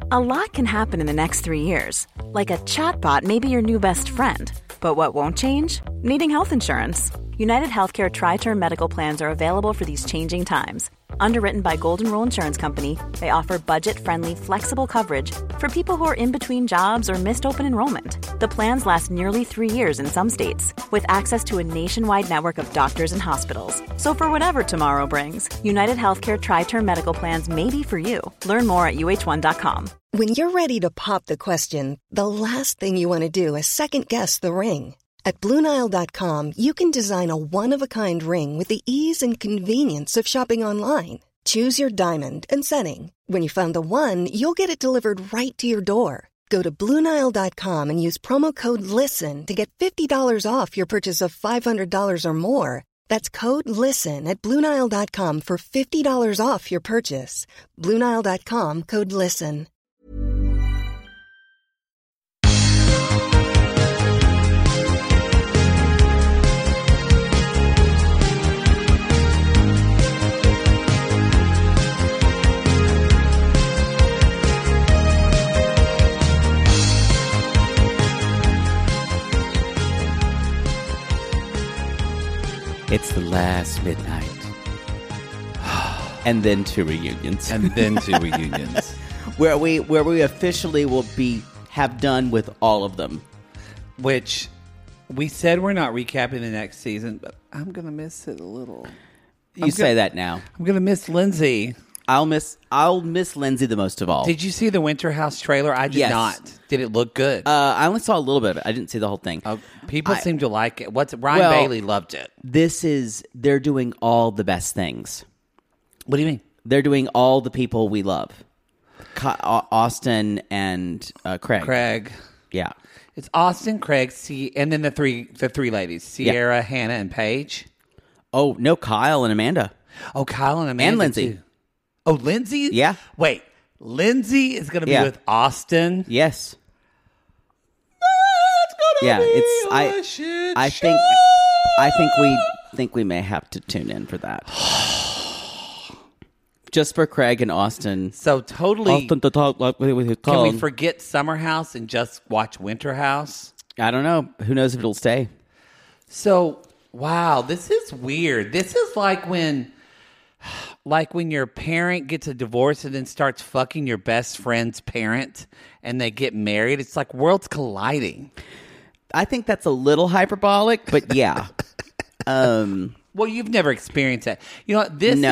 A lot can happen in the next 3 years. Like a chatbot may be your new best friend. But what won't change? Needing health insurance. United Healthcare Tri-Term Medical Plans are available for these changing times. Underwritten by Golden Rule Insurance Company, they offer budget-friendly, flexible coverage for people who are in between jobs or missed open enrollment. The plans last nearly 3 years in some states, with access to a nationwide network of doctors and hospitals. So for whatever tomorrow brings, United Healthcare Tri-Term Medical Plans may be for you. Learn more at uh1.com. When you're ready to pop the question, the last thing you want to do is second-guess the ring. At BlueNile.com, you can design a one-of-a-kind ring with the ease and convenience of shopping online. Choose your diamond and setting. When you find the one, you'll get it delivered right to your door. Go to BlueNile.com and use promo code LISTEN to get $50 off your purchase of $500 or more. That's code LISTEN at BlueNile.com for $50 off your purchase. BlueNile.com, code LISTEN. It's the last midnight. And then two reunions. Where we officially will have done with all of them. Which we said we're not recapping the next season, but I'm going to miss it a little. You say that now. I'm going to miss Lindsay. I'll miss Lindsay the most of all. Did you see the Winter House trailer? I did not. Did it look good? I only saw a little bit of it. I didn't see the whole thing. People seem to like it. Ryan Bailey loved it. They're doing all the best things. What do you mean? They're doing all the people we love. Austin and Craig. Yeah. It's Austin, Craig, and then the three ladies, Sierra, Hannah, and Paige. Oh, no, Kyle and Amanda. Oh, Kyle and Amanda. And Lindsay. Too. Oh, Lindsay? Yeah. Wait, Lindsay is going to be with Austin? Yes. It's going to be a shit show. I think we may have to tune in for that. Just for Craig and Austin. So totally. Austin to talk like with his Can we forget Summer House and just watch Winter House? I don't know. Who knows if it'll stay? So, wow, this is weird. This is like when your parent gets a divorce and then starts fucking your best friend's parent and they get married. It's like worlds colliding. I think that's a little hyperbolic, but yeah. Well, you've never experienced that. You know,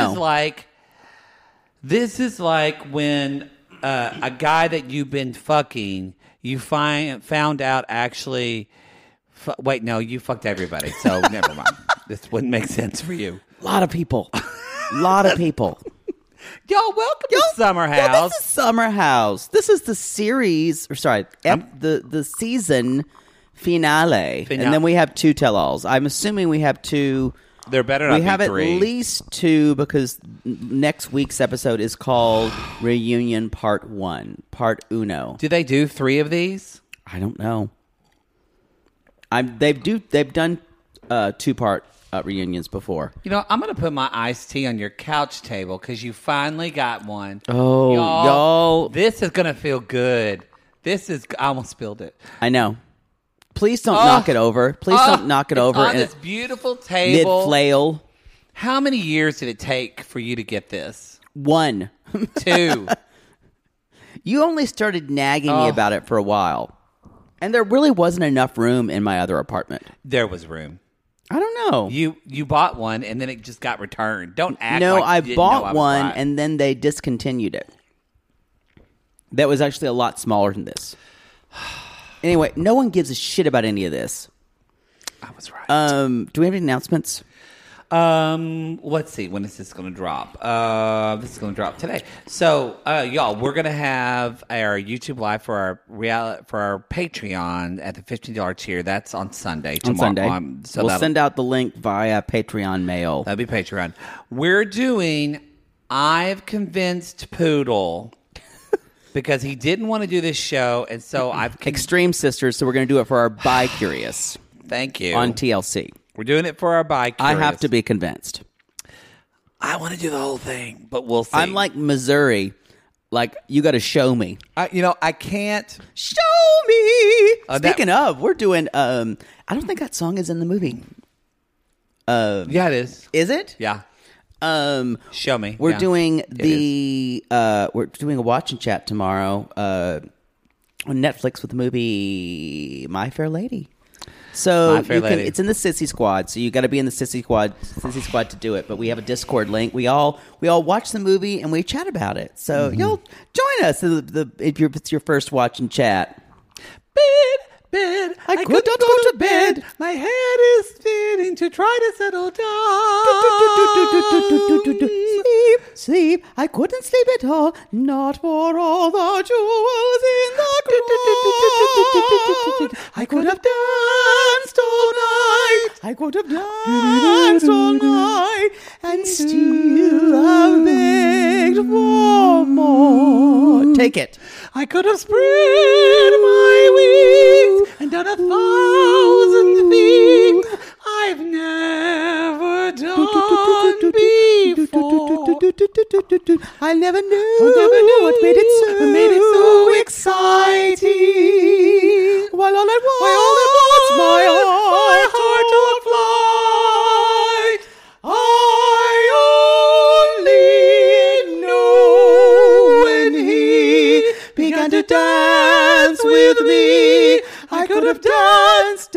this is like when a guy that you've been fucking, you found out actually. Wait, no, you fucked everybody. So never mind. This wouldn't make sense for you. A lot of people. Y'all, welcome to Summer House. Yeah, this is Summer House. This is the series, the season finale. And then we have two tell-alls. I'm assuming we have two. There better not be three. We have at least two because next week's episode is called Reunion Part 1, Part Uno. Do they do 3 of these? I don't know. They've done 2-part reunions before. You know, I'm going to put my iced tea on your couch table because you finally got one. Oh, y'all. This is going to feel good. I almost spilled it. I know. Please don't knock it over. Please don't knock it over. On this beautiful table. Mid-flail. How many years did it take for you to get this? 1. 2. You only started nagging me about it for a while. And there really wasn't enough room in my other apartment. There was room. I don't know. You bought one and then it just got returned. Don't act No, like I you didn't bought know I was one right. and then they discontinued it. That was actually a lot smaller than this. Anyway, no one gives a shit about any of this. I was right. Do we have any announcements? Let's see. When is this going to drop? This is going to drop today. So, y'all, we're going to have our YouTube Live for our Patreon at the $15 tier. That's on Sunday. We'll send out the link via Patreon mail. That'll be Patreon. We're doing I've Convinced Poodle. Because he didn't want to do this show, and so I've... Extreme Sisters, so we're going to do it for our Bi-Curious. Thank you. On TLC. We're doing it for our Bi-Curious. I have to be convinced. I want to do the whole thing, but we'll see. I'm like Missouri. Like, you got to show me. I can't. Show me. Speaking of, we're doing. I don't think that song is in the movie. Yeah, it is. Is it? Yeah. Show me. We're doing we're doing a watch and chat tomorrow on Netflix with the movie My Fair Lady. So it's in the Sissy Squad. So you got to be in the Sissy Squad to do it. But we have a Discord link. We all watch the movie and we chat about it. So you'll join us if it's your first watch and chat. Bed. I could not go to bed. My head is spinning to try to settle down. Sleep. I couldn't sleep at all. Not for all the jewels in the crown. I could have danced all night. I could have danced all night and still have begged for more. Take it. I could have spread my wings and done 1,000 things I've never done before. I never knew what made it so exciting. While all at once my heart took flight. I only know when he began to dance with me. I could have danced.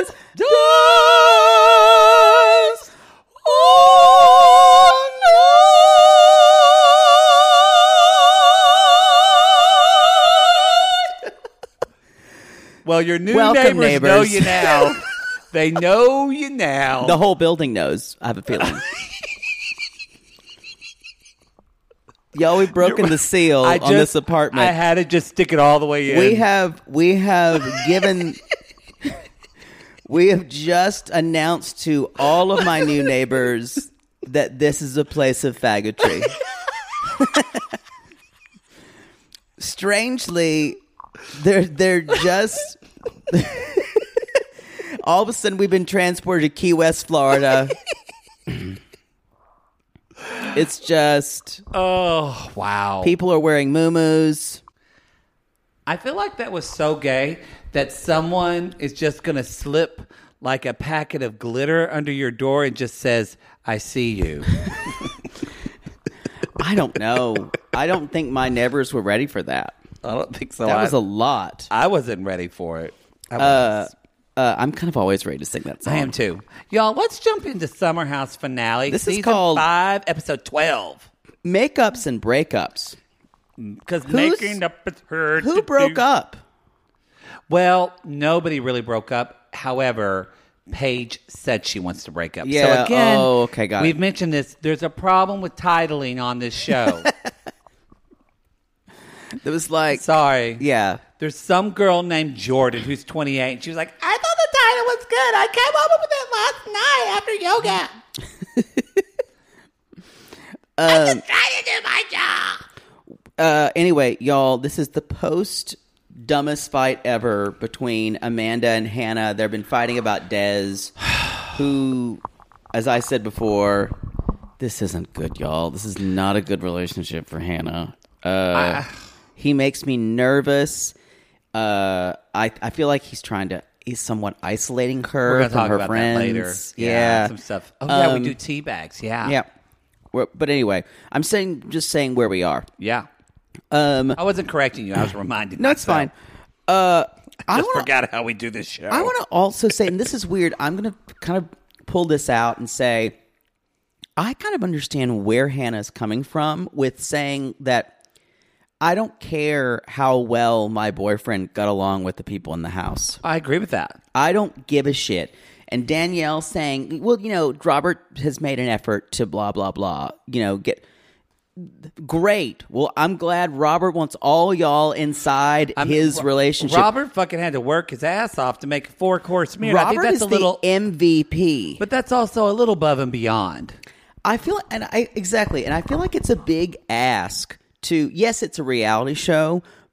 Oh no! Well, your new Welcome, neighbors know you now. They know you now. The whole building knows, I have a feeling. Y'all, we've broken the seal on this apartment. I had to just stick it all the way in. We have given... We have just announced to all of my new neighbors that this is a place of faggotry. Strangely, they're just... all of a sudden, we've been transported to Key West, Florida. It's just... Oh, wow. People are wearing muumuus. I feel like that was so gay that someone is just going to slip like a packet of glitter under your door and just says, I see you. I don't know. I don't think my neighbors were ready for that. I don't think so. That was a lot. I wasn't ready for it. I'm kind of always ready to sing that song. I am too. Y'all, let's jump into Summer House finale. This Season is called 5, episode 12. Makeups and Breakups. Because making up is hard. Who broke up? Well, nobody really broke up. However, Paige said she wants to break up. Yeah. So again, okay, got it. We've mentioned this. There's a problem with titling on this show. It was like... Sorry. Yeah. There's some girl named Jordan who's 28. And she was like, I thought the title was good. I came up with it last night after yoga. I'm just trying to do my job. Anyway, y'all, this is the dumbest fight ever between Amanda and Hannah. They've been fighting about Des, who, as I said before, this isn't good, y'all. This is not a good relationship for Hannah. He makes me nervous. I feel like he's somewhat isolating her from her friends. That later. Yeah, some stuff. Oh yeah, we do tea bags. Yeah. But anyway, I'm just saying where we are. Yeah. I wasn't correcting you. I was reminding you. No, it's fine. I forgot how we do this show. I want to also say, and this is weird, I'm going to kind of pull this out and say, I kind of understand where Hannah's coming from with saying that I don't care how well my boyfriend got along with the people in the house. I agree with that. I don't give a shit. And Danielle saying, well, Robert has made an effort to blah, blah, blah, get... Great. Well, I'm glad Robert wants all y'all inside his relationship. Robert fucking had to work his ass off to make a 4-course meal. Robert I think that's is a little MVP. But that's also a little above and beyond. I feel like it's a big ask to, yes, it's a reality show,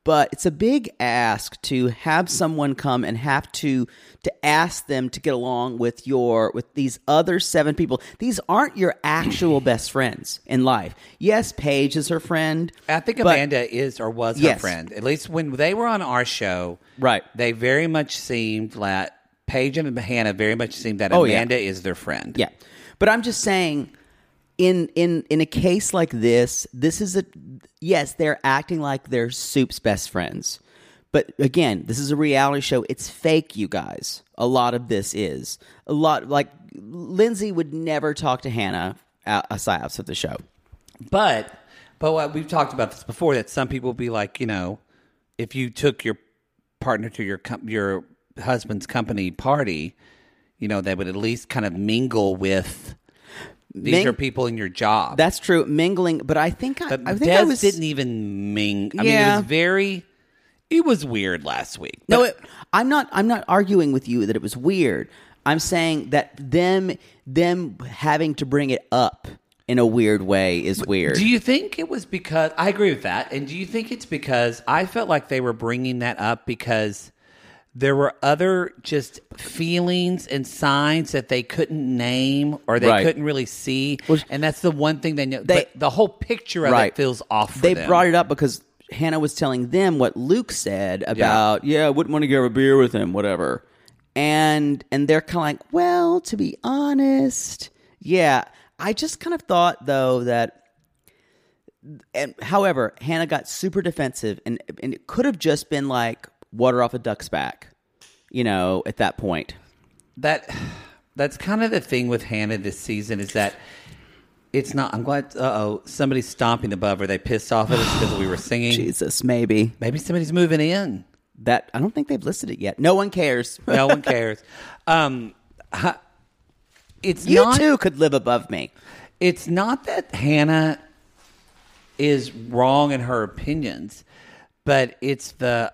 But it's a big ask to have someone come and have to ask them to get along with these other 7 people. These aren't your actual best friends in life. Yes, Paige is her friend. I think Amanda is or was her friend. At least when they were on our show, right? They very much seemed like Paige and Hannah very much seemed that Amanda is their friend. Yeah, but I'm just saying, in a case like this is yes, they're acting like they're Soup's best friends. But again, this is a reality show. It's fake, you guys. A lot of this is. A lot, like, Lindsay would never talk to Hannah outside of the show. But what we've talked about this before, that some people be like, if you took your partner to your husband's company party, they would at least kind of mingle with... These are people in your job. Think true. Mingling, but I think Des didn't even mingle. I mean, it was very... It was weird last week. No, I'm not arguing with you that it was weird. I'm saying that them having to bring it up in a weird way is weird. Do you think it was because... I agree with that. And do you think it's because I felt like they were bringing that up because there were other just feelings and signs that they couldn't name or they couldn't really see? And that's the one thing they know. But the whole picture of it feels off for them. They brought it up because... Hannah was telling them what Luke said about, I wouldn't want to get a beer with him, whatever. And they're kind of like, well, to be honest, I just kind of thought, though, that... however, Hannah got super defensive, and it could have just been like water off a duck's back, at that point. That's kind of the thing with Hannah this season is that... It's not. I'm glad. Somebody's stomping above. Are they pissed off at us because we were singing? Jesus, maybe. Maybe somebody's moving in. That I don't think they've listed it yet. No one cares. No one cares. You too could live above me. It's not that Hannah is wrong in her opinions, but it's the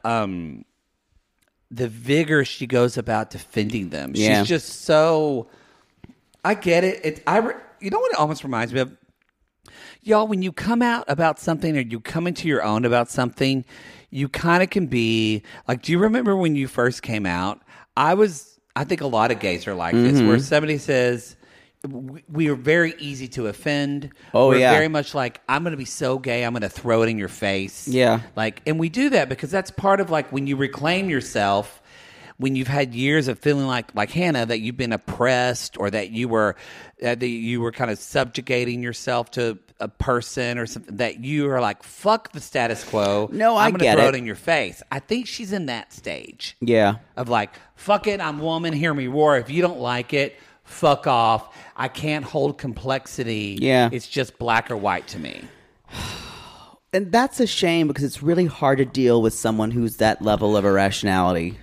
vigor she goes about defending them. Yeah. She's just so. I get it. You know what it almost reminds me of? Y'all, when you come out about something or you come into your own about something, you kind of can be like, do you remember when you first came out? I think a lot of gays are like this, where somebody says, we are very easy to offend. We're very much like, I'm going to be so gay, I'm going to throw it in your face. Yeah. And we do that because that's part of when you reclaim yourself. When you've had years of feeling like Hannah, that you've been oppressed or that you were kind of subjugating yourself to a person or something, that you are like, fuck the status quo. No, I'm going to throw it in your face. I think she's in that stage. Yeah. Of like, fuck it, I'm woman, hear me roar. If you don't like it, fuck off. I can't hold complexity. Yeah. It's just black or white to me. And that's a shame because it's really hard to deal with someone who's that level of irrationality.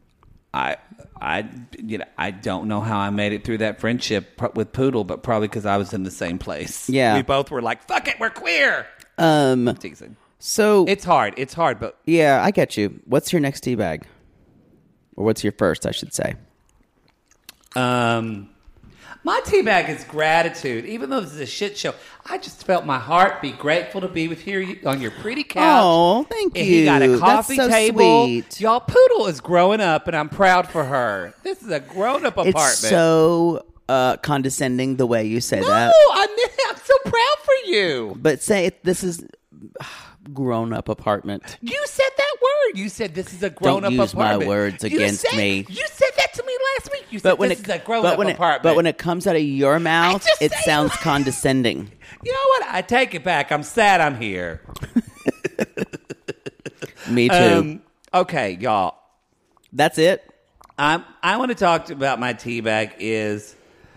I don't know how I made it through that friendship with Poodle, but probably because I was in the same place. Yeah, we both were like, "Fuck it, we're queer." Teasing. So it's hard, but yeah, I get you. What's your next teabag, or what's your first? I should say. My teabag is gratitude. Even though this is a shit show, I just felt my heart be grateful to be with you on your pretty couch. Oh, thank you. He got a coffee That's so table. Sweet. Y'all, Poodle is growing up, and I'm proud for her. This is a grown-up apartment. It's so condescending the way you say that. No, I'm so proud for you. But this is grown-up apartment. You said that word. You said this is a grown-up apartment. Don't use my words against me. You said that to me last week. You said this is a grown-up apartment. But when it comes out of your mouth, it sounds condescending. You know what? I take it back. I'm sad I'm here. Me too. Okay, y'all. That's it? I want to talk about my teabag is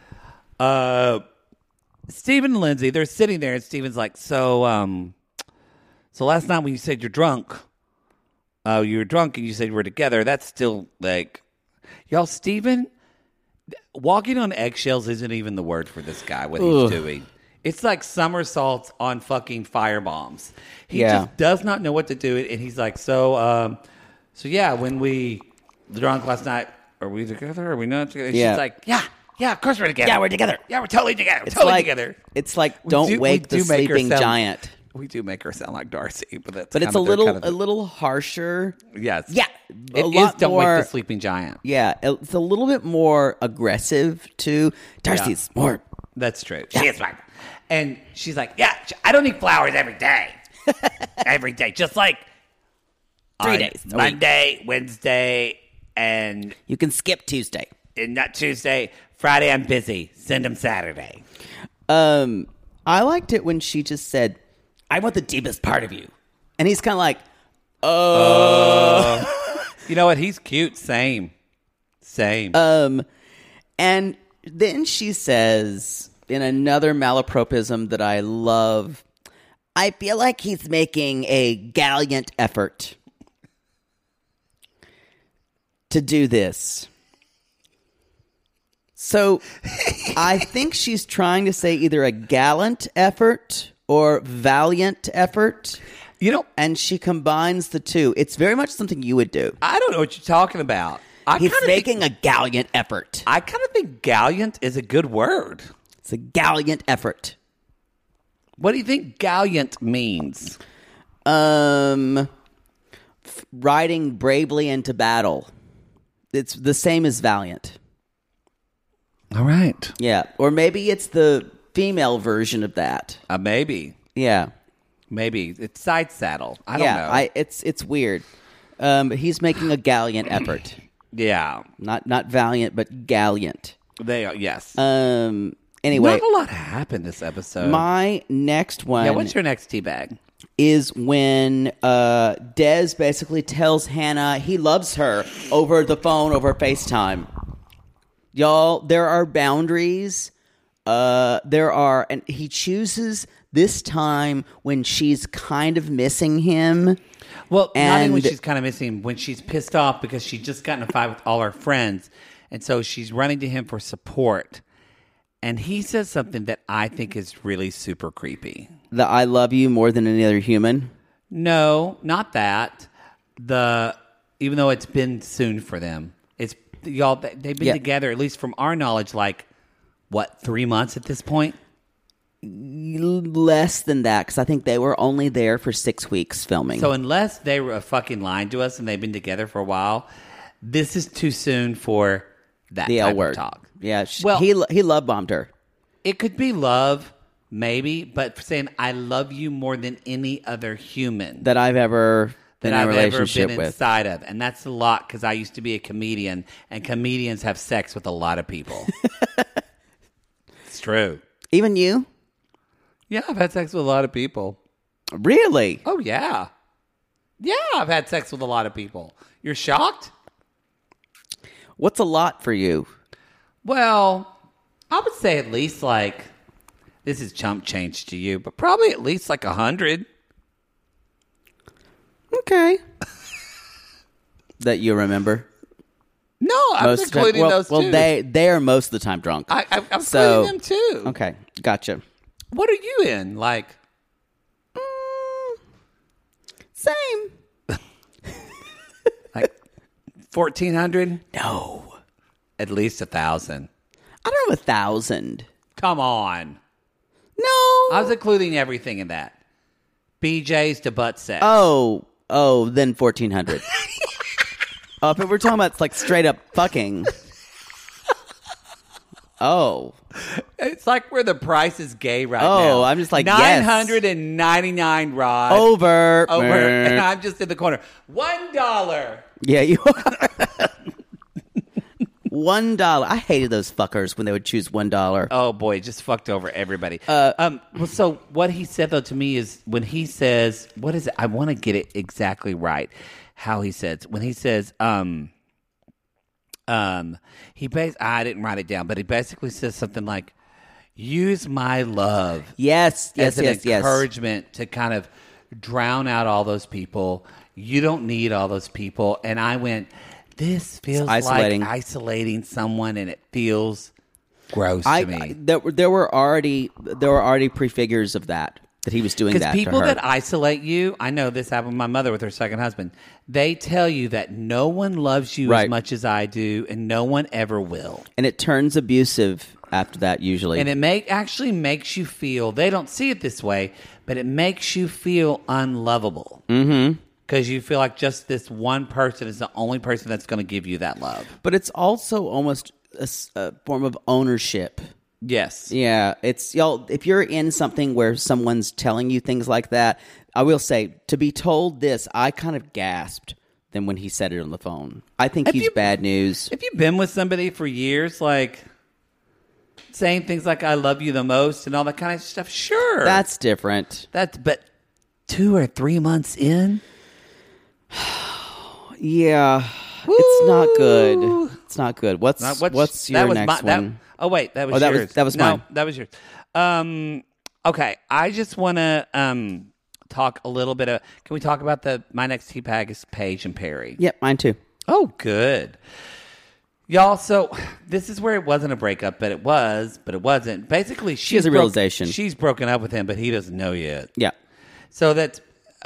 Stephen and Lindsay. They're sitting there, and Stephen's like, so last night when you said you're drunk, you were drunk and you said you were together, that's still like... Y'all, Stephen, walking on eggshells isn't even the word for this guy, what he's doing. It's like somersaults on fucking firebombs. He just does not know what to do. And he's like, so yeah, when we drunk last night, are we together? Are we not together? And she's like, yeah, of course we're together. Yeah, we're together. Yeah, we're totally together. We're totally together. It's like, don't wake the sleeping giant. We do make her sound like Darcy, but that's But it's a little harsher. Yes. Yeah. It is Don't Wake the Sleeping Giant. Yeah. It's a little bit more aggressive, too. Darcy's more. That's true. She is right. And she's like, yeah, I don't eat flowers every day. Every day. Just like 3 days. Monday, Wednesday, and... You can skip Tuesday. And not Tuesday. Friday, I'm busy. Send them Saturday. I liked it when she just said, I want the deepest part of you. And he's kind of like, You know what? He's cute. Same. And then she says, in another malapropism that I love, I feel like he's making a gallant effort to do this. So I think she's trying to say either a gallant effort or valiant effort. And she combines the two. It's very much something you would do. I don't know what you're talking about. He's making a gallant effort. I kind of think gallant is a good word. It's a gallant effort. What do you think gallant means? Riding bravely into battle. It's the same as valiant. All right. Yeah. Or maybe it's the female version of that. Maybe. Yeah. Maybe. It's side saddle. I don't know. It's weird. He's making a gallant effort. Yeah. Not valiant, but gallant. They are, yes. Anyway. Not a lot happened this episode. My next one. Yeah, what's your next teabag? Is when Des basically tells Hannah he loves her over the phone, over FaceTime. Y'all, there are boundaries. And he chooses this time when she's kind of missing him. Well, not even when she's kind of missing him, when she's pissed off because she just got in a fight with all her friends. And so she's running to him for support. And he says something that I think is really super creepy. The I love you more than any other human? No, not that. Even though it's been soon for them. It's y'all they've been together, at least from our knowledge, 3 months at this point? Less than that, because I think they were only there for 6 weeks filming. So unless they were fucking lying to us and they've been together for a while, this is too soon for that the type L word. Of talk. Yeah, well, he love bombed her. It could be love, maybe, but saying I love you more than any other human that I've ever been in a relationship been with. Inside of, and that's a lot because I used to be a comedian, and comedians have sex with a lot of people. It's true. Even you? Yeah, I've had sex with a lot of people. Really? Oh yeah, yeah, I've had sex with a lot of people. You're shocked? What's a lot for you? Well, I would say at least this is chump change to you, but probably at least 100. Okay. That you remember? No, I'm including those too. Well, they are most of the time drunk. I'm including them too. Okay, gotcha. What are you in? Same. 1,400? No. At least 1,000. I don't know, 1,000. Come on. No. I was including everything in that. BJ's to butt sex. Oh, then 1,400. If we're talking about straight up fucking. Oh. It's like where the price is gay right now. now. I'm just yes. 999 Rod. Over. And I'm just in the corner. $1. Yeah, you are. $1. I hated those fuckers when they would choose $1. Oh boy, it just fucked over everybody. So what he said though to me is when he says, what is it? I want to get it exactly right. How he says when he says, I didn't write it down, but he basically says something like, "Use my love." Yes, as an encouragement to kind of drown out all those people. You don't need all those people. And I went, this feels like isolating someone, and it feels gross to me. There were already prefigures of that he was doing that to her. Because people that isolate you, I know this happened with my mother with her second husband. They tell you that no one loves you as much as I do, and no one ever will. And it turns abusive after that usually. And it actually makes you feel, they don't see it this way, but it makes you feel unlovable. Mm-hmm. Because you feel like just this one person is the only person that's going to give you that love. But it's also almost a form of ownership. Yes. Yeah, it's y'all. If you're in something where someone's telling you things like that, I will say, to be told this, I kind of gasped then when he said it on the phone. I think he's bad news. If you've been with somebody for years, like saying things like "I love you the most" and all that kind of stuff, sure, that's different. But 2 or 3 months in, yeah, it's not good. It's not good. What's your next one? Oh wait, that was yours. That was mine. No, that was yours. Okay, I just want to talk a little bit of. Can we talk about my next tea bag is Paige and Perry? Yep, mine too. Oh, good, y'all. So this is where it wasn't a breakup, but it wasn't. Basically, she has a realization. She's broken up with him, but he doesn't know yet. Yeah. So that's.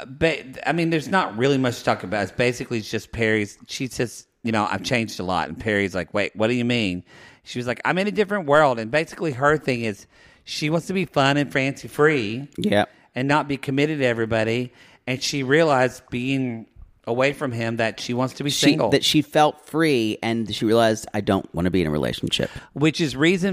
I mean, there's not really much to talk about. It's basically just Perry's. She says, I've changed a lot, and Perry's like, wait, what do you mean? She was like, I'm in a different world. And basically her thing is she wants to be fun and fancy free. Yeah. And not be committed to everybody. And she realized being away from him that she wants to be single. That she felt free and she realized, I don't want to be in a relationship. Which is reason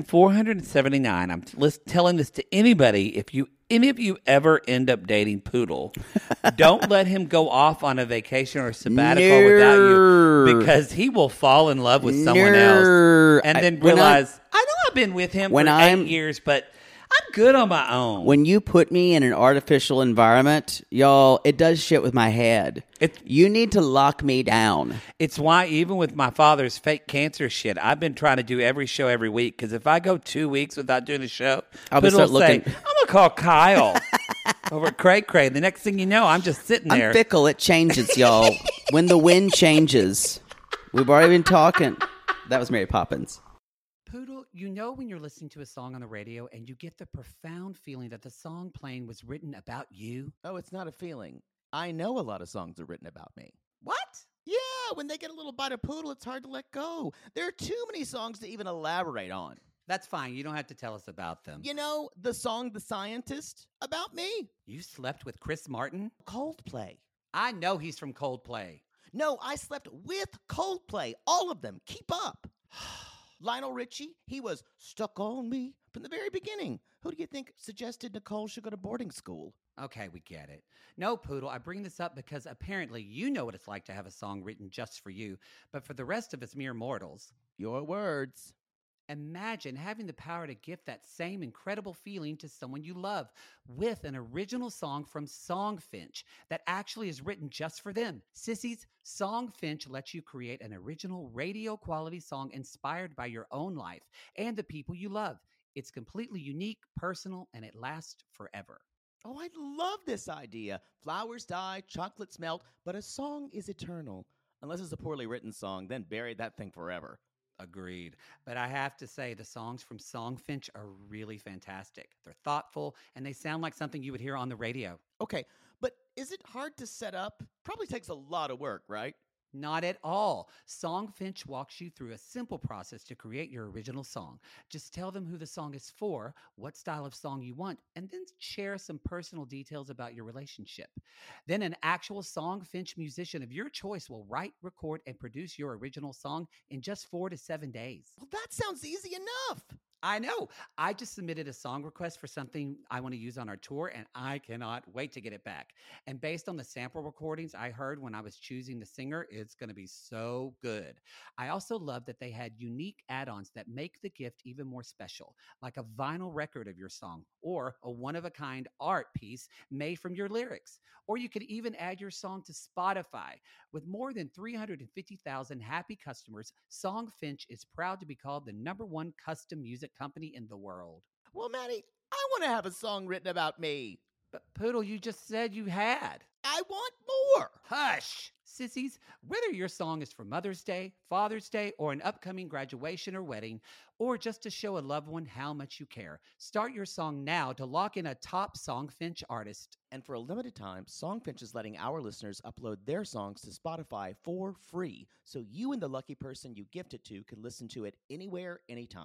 479. I'm telling this to anybody. If any of you ever end up dating Poodle, don't let him go off on a vacation or a sabbatical without you, because he will fall in love with someone else and then realize, I know I've been with him for 8 years, but I'm good on my own. When you put me in an artificial environment, y'all, it does shit with my head. You need to lock me down. It's why even with my father's fake cancer shit, I've been trying to do every show every week, because if I go 2 weeks without doing a show, I'll start looking. I'm going to call Kyle over at Cray Cray. The next thing you know, I'm just sitting there. I'm fickle. It changes, y'all. When the wind changes. We've already been talking. That was Mary Poppins. Poodle, when you're listening to a song on the radio and you get the profound feeling that the song playing was written about you? Oh, it's not a feeling. I know a lot of songs are written about me. What? Yeah, when they get a little bite of Poodle, it's hard to let go. There are too many songs to even elaborate on. That's fine. You don't have to tell us about them. The song The Scientist, about me. You slept with Chris Martin? Coldplay. I know he's from Coldplay. No, I slept with Coldplay. All of them. Keep up. Lionel Richie, he was stuck on me from the very beginning. Who do you think suggested Nicole should go to boarding school? Okay, we get it. No, Poodle, I bring this up because apparently you know what it's like to have a song written just for you, but for the rest of us mere mortals. Your words. Imagine having the power to gift that same incredible feeling to someone you love with an original song from Songfinch that actually is written just for them. Sissies, Songfinch lets you create an original radio quality song inspired by your own life and the people you love. It's completely unique, personal, and it lasts forever. Oh, I love this idea. Flowers die, chocolates melt, but a song is eternal. Unless it's a poorly written song, then bury that thing forever. Agreed. But I have to say, the songs from Songfinch are really fantastic. They're thoughtful, and they sound like something you would hear on the radio. Okay, but is it hard to set up? Probably takes a lot of work, right? Not at all. Songfinch walks you through a simple process to create your original song. Just tell them who the song is for, what style of song you want, and then share some personal details about your relationship. Then an actual Songfinch musician of your choice will write, record, and produce your original song in just 4 to 7 days. Well, that sounds easy enough. I know. I just submitted a song request for something I want to use on our tour, and I cannot wait to get it back. And based on the sample recordings I heard when I was choosing the singer, it's going to be so good. I also love that they had unique add-ons that make the gift even more special, like a vinyl record of your song or a one-of-a-kind art piece made from your lyrics. Or you could even add your song to Spotify. With more than 350,000 happy customers, Songfinch is proud to be called the #1 custom music company in the world. Well, Maddie, I want to have a song written about me. But Poodle, you just said you had. I want more. Hush! Sissies, whether your song is for Mother's Day, Father's Day, or an upcoming graduation or wedding, or just to show a loved one how much you care, start your song now to lock in a top Songfinch artist. And for a limited time, Songfinch is letting our listeners upload their songs to Spotify for free, so you and the lucky person you gift it to can listen to it anywhere, anytime.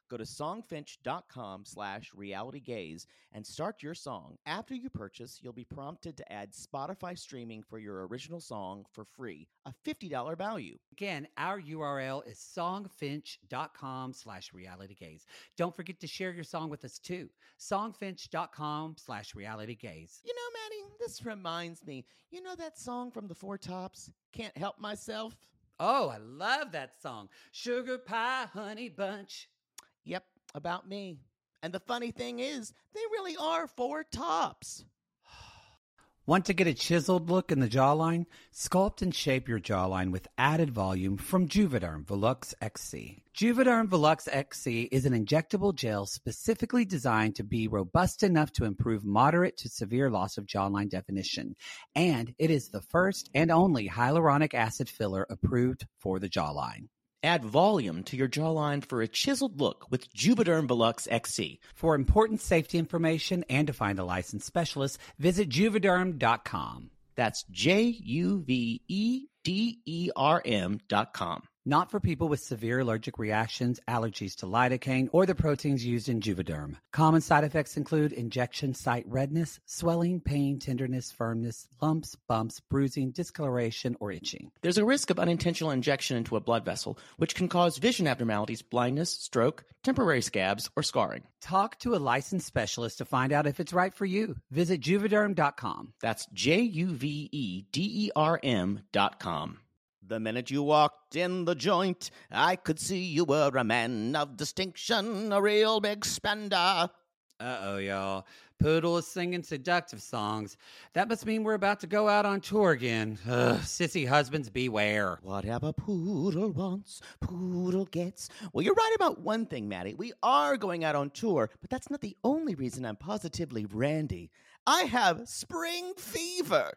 Go to songfinch.com/realitygaze and start your song. After you purchase, you'll be prompted to add Spotify streaming for your original song for free, a $50 value. Again, our URL is songfinch.com/realitygaze. Don't forget to share your song with us too. Songfinch.com/realitygaze. You know, Maddie, this reminds me. You know that song from the Four Tops, Can't Help Myself? Oh, I love that song. Sugar Pie Honey Bunch. Yep, about me. And the funny thing is, they really are four tops. Want to get a chiseled look in the jawline? Sculpt and shape your jawline with added volume from Juvederm Volux XC. Juvederm Volux XC is an injectable gel specifically designed to be robust enough to improve moderate to severe loss of jawline definition. And it is the first and only hyaluronic acid filler approved for the jawline. Add volume to your jawline for a chiseled look with Juvederm Volux XC. For important safety information and to find a licensed specialist, visit Juvederm.com. That's JUVEDERM.com. Not for people with severe allergic reactions, allergies to lidocaine, or the proteins used in Juvederm. Common side effects include injection site redness, swelling, pain, tenderness, firmness, lumps, bumps, bruising, discoloration, or itching. There's a risk of unintentional injection into a blood vessel, which can cause vision abnormalities, blindness, stroke, temporary scabs, or scarring. Talk to a licensed specialist to find out if it's right for you. Visit Juvederm.com. That's JUVEDERM.com. The minute you walked in the joint, I could see you were a man of distinction, a real big spender. Uh-oh, y'all. Poodle is singing seductive songs. That must mean we're about to go out on tour again. Ugh, sissy husbands, beware. Whatever Poodle wants, Poodle gets. Well, you're right about one thing, Maddie. We are going out on tour, but that's not the only reason I'm positively randy. I have spring fever.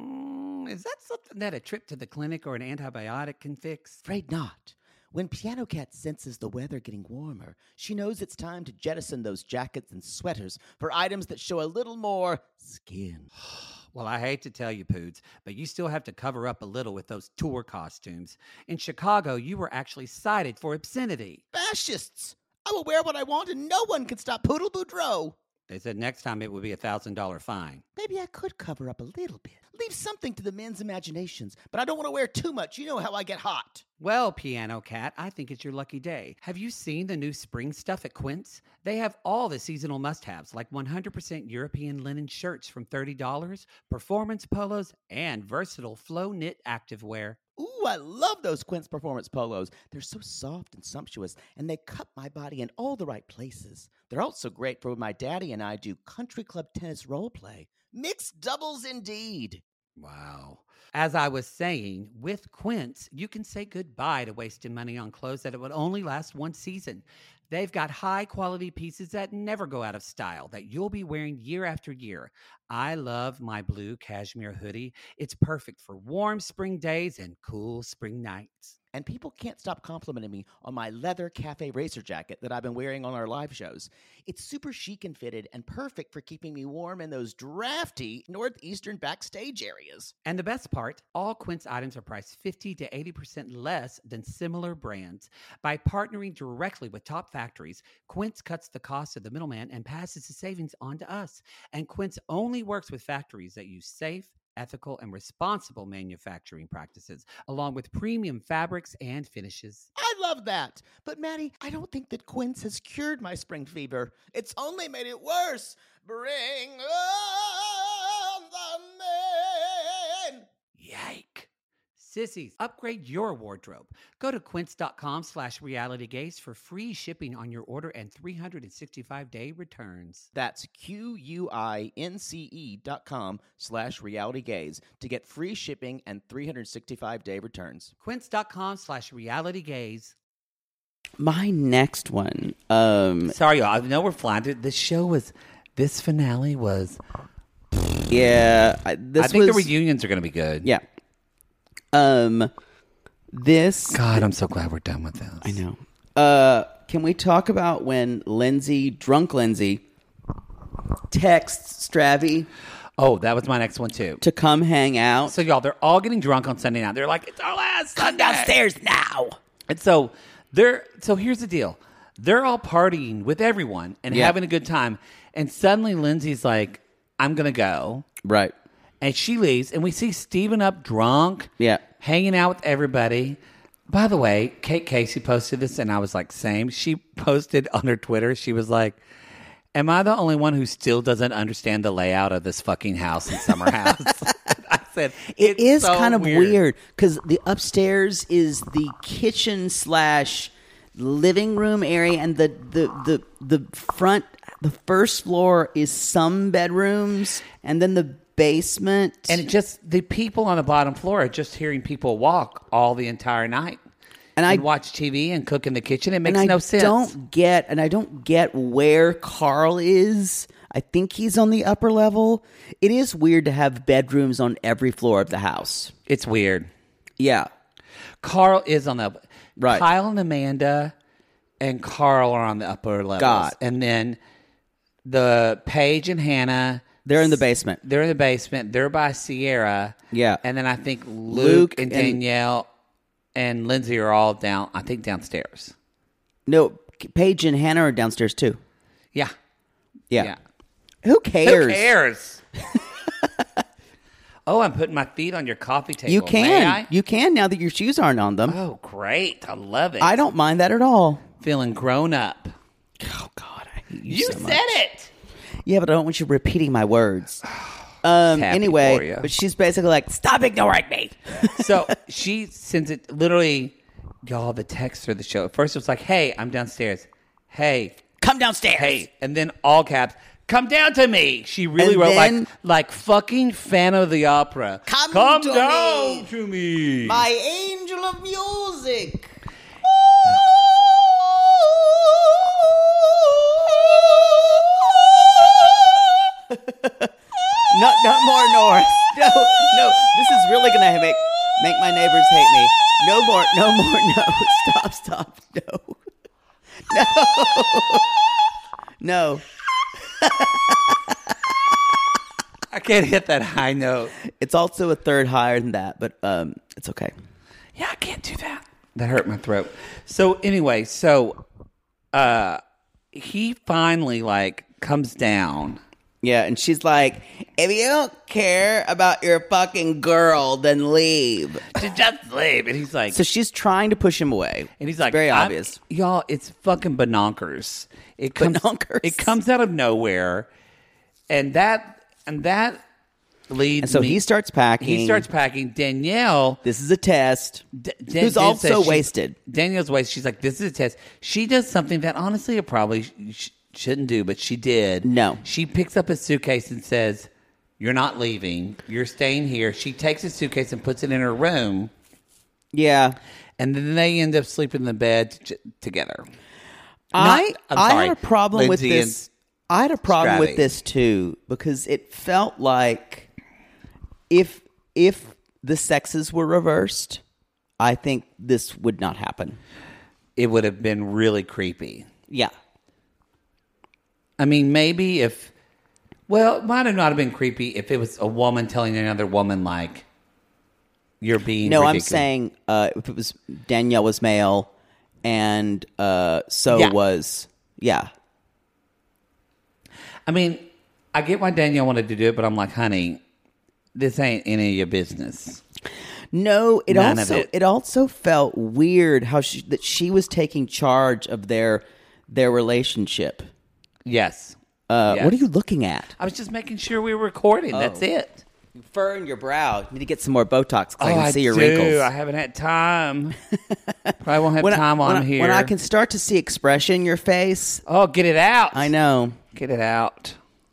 Is that something that a trip to the clinic or an antibiotic can fix? Afraid not. When Piano Cat senses the weather getting warmer, she knows it's time to jettison those jackets and sweaters for items that show a little more skin. Well, I hate to tell you, Poods, but you still have to cover up a little with those tour costumes. In Chicago, you were actually cited for obscenity. Fascists! I will wear what I want and no one can stop Poodle Boudreaux. They said next time it would be a $1,000 fine. Maybe I could cover up a little bit. Leave something to the men's imaginations, but I don't want to wear too much. You know how I get hot. Well, Piano Cat, I think it's your lucky day. Have you seen the new spring stuff at Quince? They have all the seasonal must-haves, like 100% European linen shirts from $30, performance polos, and versatile flow knit activewear. Ooh, I love those Quince Performance polos. They're so soft and sumptuous, and they cut my body in all the right places. They're also great for when my daddy and I do country club tennis role play. Mixed doubles indeed. Wow. As I was saying, with Quince, you can say goodbye to wasting money on clothes that it would only last one season. They've got high-quality pieces that never go out of style, that you'll be wearing year after year. I love my blue cashmere hoodie. It's perfect for warm spring days and cool spring nights. And people can't stop complimenting me on my leather cafe racer jacket that I've been wearing on our live shows. It's super chic and fitted and perfect for keeping me warm in those drafty northeastern backstage areas. And the best part, all Quince items are priced 50 to 80% less than similar brands. By partnering directly with top factories, Quince cuts the cost of the middleman and passes the savings on to us. And Quince only works with factories that use safe, ethical, and responsible manufacturing practices, along with premium fabrics and finishes. I love that. But Maddie, I don't think that Quince has cured my spring fever. It's only made it worse. Bring on the men. Yike. Sissies, upgrade your wardrobe. Go to quince.com/realitygaze for free shipping on your order and 365-day returns. That's QUINCE.com/realitygaze to get free shipping and 365-day returns. Quince.com/realitygaze. My next one. Sorry, y'all. I know we're flying through. This finale was. Yeah, I think the reunions are going to be good. Yeah. This. God, I'm so glad we're done with this. I know. Can we talk about when drunk Lindsay, texts Stravy? Oh, that was my next one too. To come hang out. So y'all, they're all getting drunk on Sunday night. They're like, it's our last Sunday. Come downstairs now. And so here's the deal. They're all partying with everyone and having a good time. And suddenly Lindsay's like, I'm going to go. Right. And she leaves, and we see Steven up drunk, hanging out with everybody. By the way, Kate Casey posted this, and I was like, same. She posted on her Twitter, she was like, am I the only one who still doesn't understand the layout of this fucking house in Summer House? I said, It is so kind of weird because the upstairs is the kitchen / living room area, and the front, the first floor is some bedrooms, and then the basement. And it just, the people on the bottom floor are just hearing people walk all the entire night. And I watch TV and cook in the kitchen. It makes no sense. I don't get where Carl is. I think he's on the upper level. It is weird to have bedrooms on every floor of the house. It's weird. Yeah. Carl is on the right. Kyle and Amanda and Carl are on the upper levels. And then the Paige and Hannah, they're in the basement. They're by Sierra. Yeah. And then I think Luke and Danielle and Lindsay are all downstairs. No, Paige and Hannah are downstairs too. Yeah. Who cares? Who cares? Oh, I'm putting my feet on your coffee table. You can. May I? You can now that your shoes aren't on them. Oh, great. I love it. I don't mind that at all. Feeling grown up. Oh, God. I hate you You so said much. it. Yeah, but I don't want you repeating my words. Anyway, but she's basically like, stop ignoring me. So she sends it literally, y'all, the text for the show. At first it was like, hey, I'm downstairs. Hey. Come downstairs. Hey. And then all caps, come down to me. She really And wrote then, like Phantom of the Opera. Come down me. to me. My angel of music. Not more Norris. No. This is really gonna make my neighbors hate me. No more. No. Stop. No. I can't hit that high note. It's also a third higher than that, but it's okay. Yeah, I can't do that. That hurt my throat. So anyway, he finally comes down. Yeah, and she's like, if you don't care about your fucking girl, then leave. Just leave. And he's like... So she's trying to push him away. And he's like... It's very obvious. Y'all, it's fucking bonkers. It comes out of nowhere. And that leads And so me... he starts packing. Danielle... This is a test. Who's also wasted. Danielle's wasted. She's like, this is a test. She does something that honestly it probably... shouldn't do, but she did. No. She picks up a suitcase and says, you're not leaving. You're staying here. She takes a suitcase and puts it in her room. Yeah. And then they end up sleeping in the bed together. I had a problem with Lindsay this. I had a problem with Stratty. this too because it felt like if the sexes were reversed, I think this would not happen. It would have been really creepy. Yeah. I mean, maybe if... Well, it might have not have been creepy if it was a woman telling another woman, like, you're being No, ridiculous. I'm saying if it was Danielle was male and was... Yeah. I mean, I get why Danielle wanted to do it, but I'm like, honey, this ain't any of your business. No, None of it. It also felt weird how she was taking charge of their relationship. Yes. What are you looking at? I was just making sure we were recording. That's it. Fur in your brow. You need to get some more Botox so I Oh, can see your wrinkles. I haven't had time. Probably won't have time when on here. When I can start to see expression in your face. Oh, get it out. I know. Get it out.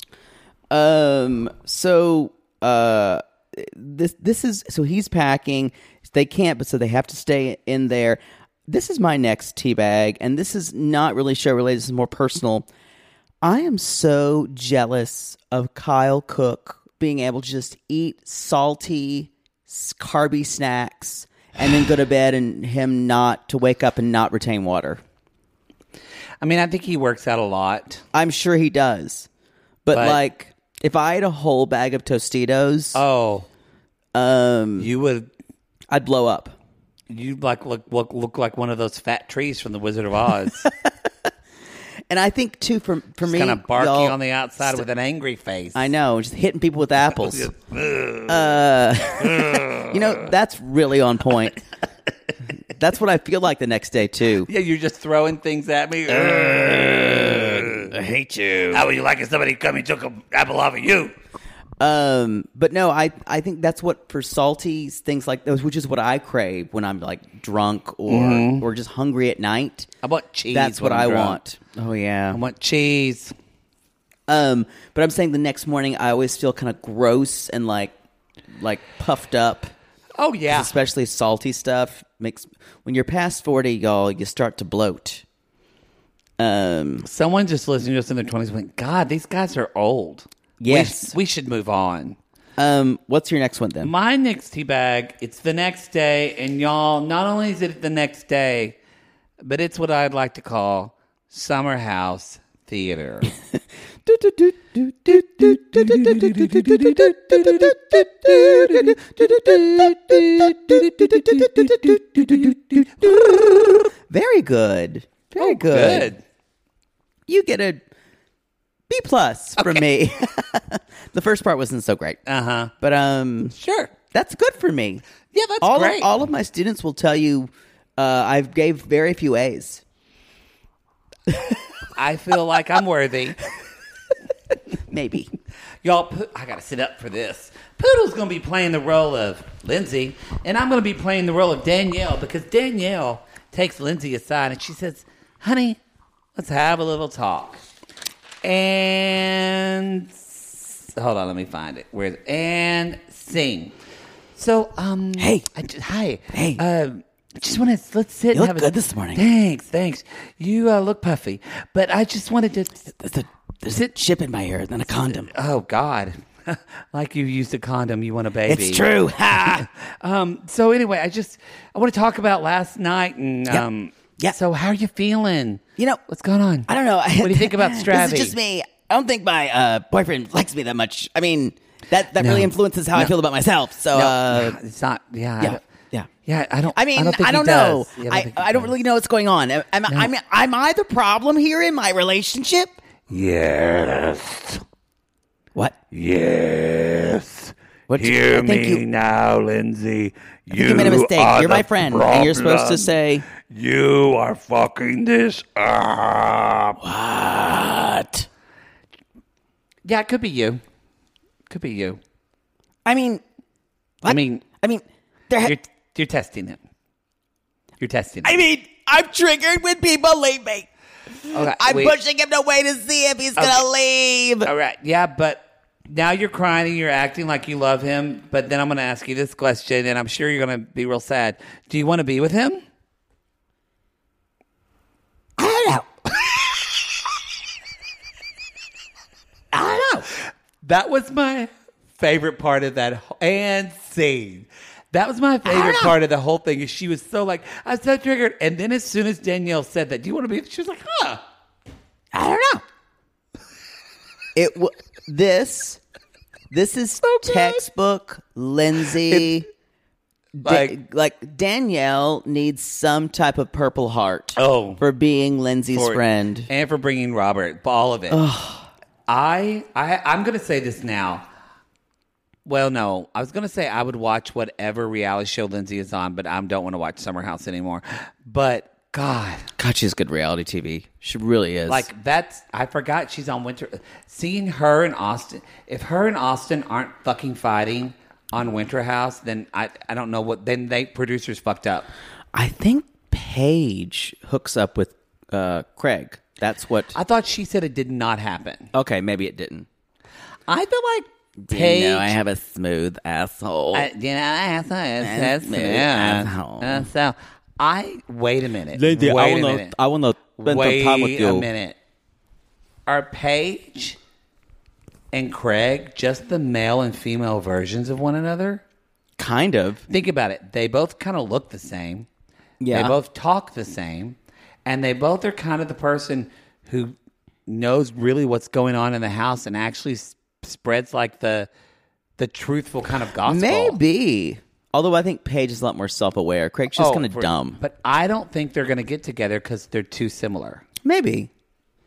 This is so he's packing. They can't, but so they have to stay in there. This is my next teabag, and this is not really show related. This is more personal. I am so jealous of Kyle Cook being able to just eat salty, carby snacks and then go to bed and him not to wake up and not retain water. I mean, I think he works out a lot. I'm sure he does. But like, if I ate a whole bag of Tostitos, you would. I'd blow up. You'd look like one of those fat trees from The Wizard of Oz. And I think too, for me, kind of barky y'all- on the outside with an angry face. I know, just hitting people with apples. That's really on point. That's what I feel like the next day too. Yeah, you're just throwing things at me. I hate you. How would you like if somebody come and took an apple off of you? But no, I think that's what for salty things like those, which is what I crave when I'm like drunk or just hungry at night. I want cheese. That's what when I'm I drunk. want. Oh yeah. I want cheese. But I'm saying the next morning I always feel kind of gross and like puffed up. Oh yeah. Especially salty stuff makes when you're past 40, y'all, you start to bloat. Someone just listening to us in their 20s went, God, these guys are old. Yes. We should move on. What's your next one then? My next teabag, it's the next day, and y'all, not only is it the next day, but it's what I'd like to call Summer House Theater. Very good. Very good. You get a B+ from me. The first part wasn't so great. Uh-huh. But Sure. that's good for me. Yeah, that's all great. All of my students will tell you I gave very few A's. I feel like I'm worthy. Maybe. Y'all, I got to sit up for this. Poodle's going to be playing the role of Lindsay, and I'm going to be playing the role of Danielle, because Danielle takes Lindsay aside, and she says, honey, let's have a little talk. And hold on, let me find it. Where's it? And sing. So, Hey. Hi. Hey. I just want to, let's sit You and look have good this morning. Thanks. You look puffy. But I just wanted to There's a chip in my ear, then a condom. Oh, God. Like you used a condom, you want a baby. It's true. Ha! So anyway, I want to talk about last night. And Yep. So how are you feeling? You know, What's going on? I don't know. What do you think about Stravy? This is just me. I don't think my boyfriend likes me that much. I mean, that really influences how I feel about myself. So, No, it's not. Yeah. yeah. I don't. I mean, think I don't he know. does. Yeah, I don't really know what's going on. Am I the problem here in my relationship? Yes. What? Yes. What? Hear I think me you- now, Lindsay. I think you made a mistake. You're my friend, and you're supposed to say You are fucking this up. what? Yeah, it could be you. Could be you. I mean, what? I mean, you're testing it. You're testing it. I mean, I'm triggered when people leave me. Okay, I'm wait. pushing him to wait to see if he's gonna leave. All right. Yeah, but now you're crying and you're acting like you love him. But then I'm going to ask you this question, and I'm sure you're going to be real sad. Do you want to be with him? I don't know. I don't know. That was my favorite part of that and scene. That was my favorite part of the whole thing. Is she was so like, I'm so triggered. And then as soon as Danielle said that, do you want to be? She was like, huh. I don't know. This is textbook Lindsay. Like Danielle needs some type of Purple Heart. Oh. For being Lindsay's friend. And for bringing Robert. All of it. I'm going to say this now. Well, no. I was going to say I would watch whatever reality show Lindsay is on, but I don't want to watch Summer House anymore. But, God, she's good reality TV. She really is. like I forgot she's on Winter. Seeing her and Austin, if her and Austin aren't fucking fighting on Winter House, then I don't know what, then producers fucked up. I think Paige hooks up with Craig. That's what. I thought she said it did not happen. Okay, maybe it didn't. I feel like Paige. I have a smooth asshole. That's smooth asshole. So wait a minute. Lindsay, wait a minute. I want to spend some time with Wait you. a minute. Are Paige and Craig just the male and female versions of one another? Kind of. Think about it. They both kind of look the same. Yeah. They both talk the same. And they both are kind of the person who knows really what's going on in the house and actually spreads like the truthful kind of gospel. Maybe. Although I think Paige is a lot more self-aware. Craig's just kind of dumb. But I don't think they're going to get together because they're too similar. Maybe.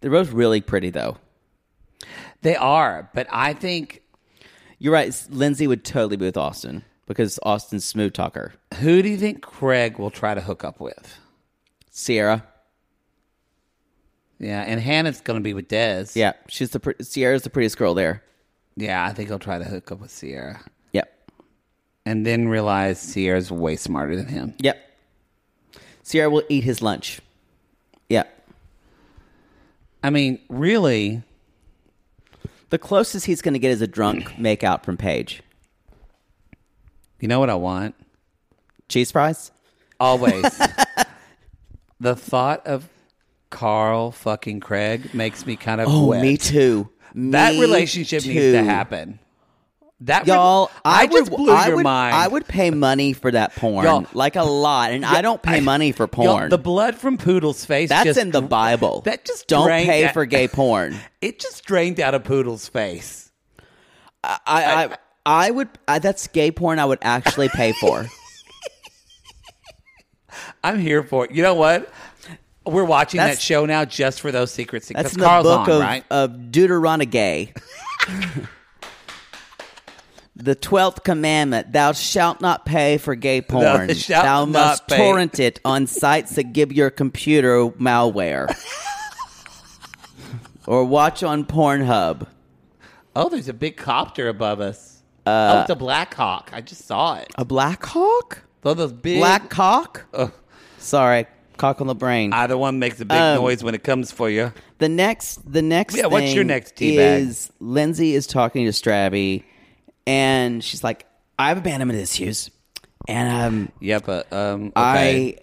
They're both really pretty, though. They are, but I think... You're right. Lindsay would totally be with Austin because Austin's smooth talker. Who do you think Craig will try to hook up with? Sierra. Yeah, and Hannah's going to be with Des. Yeah, Sierra's the prettiest girl there. Yeah, I think he'll try to hook up with Sierra. Yep. And then realize Sierra's way smarter than him. Yep. Sierra will eat his lunch. Yep. I mean, really... The closest he's going to get is a drunk makeout from Paige. You know what I want? Cheese fries? Always. The thought of Carl fucking Craig makes me kind of wet. Me too. That relationship needs to happen. Y'all, I just blew your mind. I would pay money for that porn. Y'all, like a lot. And I don't pay money for porn. Y'all, the blood from Poodle's face. That's in the Bible. That just don't drained pay for gay porn. It just drained out of Poodle's face. I would. That's gay porn. I would actually pay for. I'm here for it. You know what? We're watching that show now just for those secrets. That's in Carl's the book on, right? of Deuteronomy Gay. The 12th commandment, thou shalt not pay for gay porn. Thou must torrent it on sites that give your computer malware. Or watch on Pornhub. Oh, there's a big copter above us. It's a Black Hawk. I just saw it. A Black Hawk? Oh, those big... Black cock? Sorry, cock on the brain. Either one makes a big noise when it comes for you. The next thing what's your next teabag? Is Lindsay is talking to Strabby, and she's like, I have abandonment issues. And okay.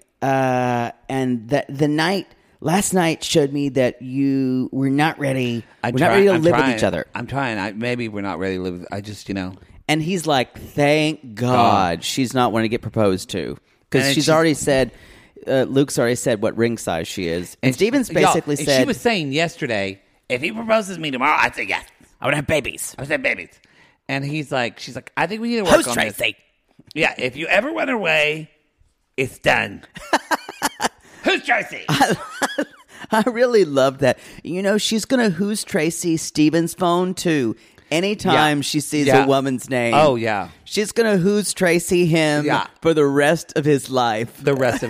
Last night showed me that you were not ready. We're not ready to live with each other. I'm trying. Maybe we're not ready to live. I just, And he's like, thank God she's not wanting to get proposed to. Because she's already said, Luke's already said what ring size she is. And Steven's basically said. She was saying yesterday, if he proposes to me tomorrow, I'd say yes. I would have babies. And she's like, I think we need to work on Tracy. this. Yeah, if you ever run away, it's done. Who's Tracy? I really love that. She's going to who's Tracy Steven's phone too. Anytime she sees a woman's name. Oh, yeah. She's going to who's Tracy him for the rest of his life.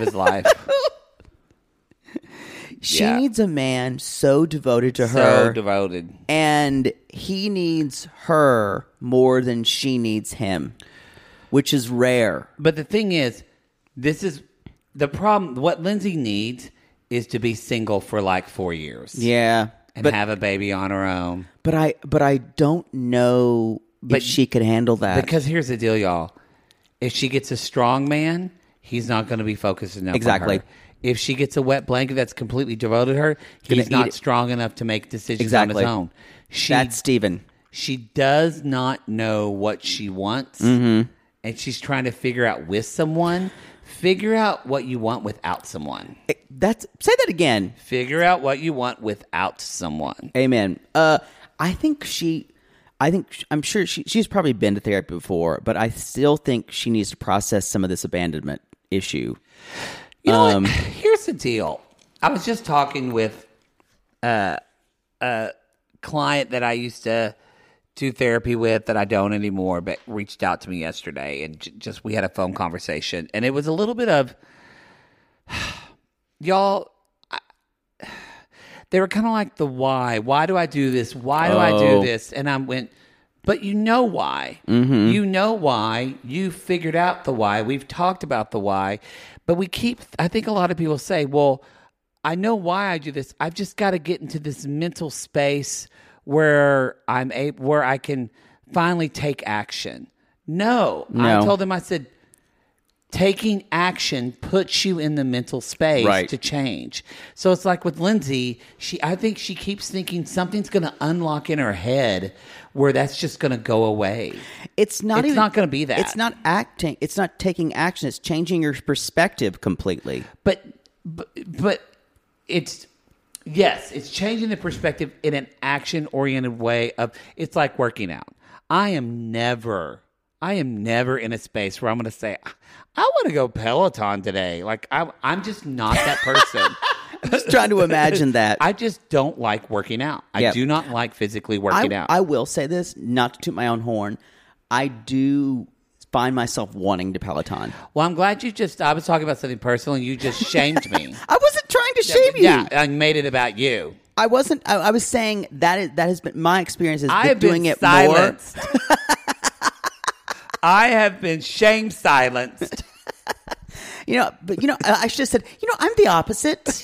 She needs a man so devoted to her. So devoted. And he needs her more than she needs him, which is rare. But the thing is, this is the problem. What Lindsay needs is to be single for like 4 years. Yeah. And have a baby on her own. But I don't know if she could handle that. Because here's the deal, y'all. If she gets a strong man, he's not going to be focused enough on her. If she gets a wet blanket that's completely devoted to her, he's not strong enough to make decisions on his own. That's Steven. She does not know what she wants, and she's trying to figure out with someone. Figure out what you want without someone. Say that again. Figure out what you want without someone. Amen. I'm sure she's probably been to therapy before, but I still think she needs to process some of this abandonment issue. You know what? Here's the deal. I was just talking with a client that I used to do therapy with that I don't anymore, but reached out to me yesterday, and just we had a phone conversation, and it was a little bit of, y'all, they were kind of like the why. Why do I do this? Why do I do this? And I went, but you know why. Mm-hmm. You know why. You figured out the why. We've talked about the why. But I think a lot of people say, well, I know why I do this. I've just got to get into this mental space where I can finally take action. No. I told them, I said, taking action puts you in the mental space to change. So it's like with Lindsay, I think she keeps thinking something's going to unlock in her head where that's just going to go away. It's not going to be that. It's not acting. It's not taking action. It's changing your perspective completely. But it's changing the perspective in an action-oriented way it's like working out. I am never in a space where I'm going to say, I want to go Peloton today. Like I'm just not that person. just trying to imagine that. I just don't like working out. I Yeah. do not like physically working out. I will say this, not to toot my own horn. I do find myself wanting to Peloton. Well, I'm glad I was talking about something personal and you just shamed me. I wasn't trying to shame you. Yeah, I made it about you. I wasn't. I was saying that has been my experience. Is I have doing been it silenced. I have been shame silenced. more. But I should have said. I'm the opposite.